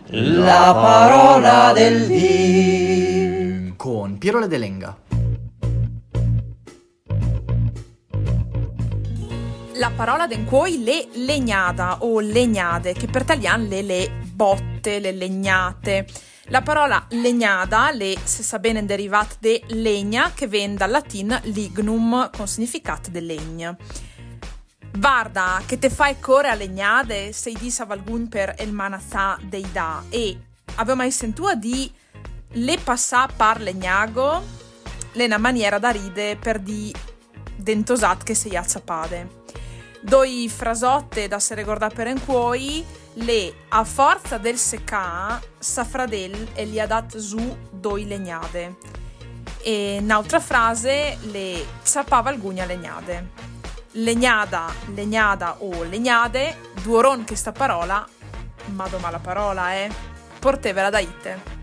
La parola del dì con Piero Ledelenga. La parola d'encuoi le legnada o legnade, che per italiano le botte, le legnate. La parola legnada, se sa bene derivat de legna, che viene dal latin lignum, con significato de legna. Guarda, che te fai core a legnade, sei di savalgun per el manazà dei da, e avevo mai sentito di le passà par legnago, le una maniera da ride per di dentosat che sei azzapade. Doi frasotte da se ricordare per encuoi, le a forza del secà safradel e li ha dat su doi legnade. E un'altra frase, le zappava algugna legnade. Legnada o legnade, duoron che sta parola, ma domà la parola portevela da ite.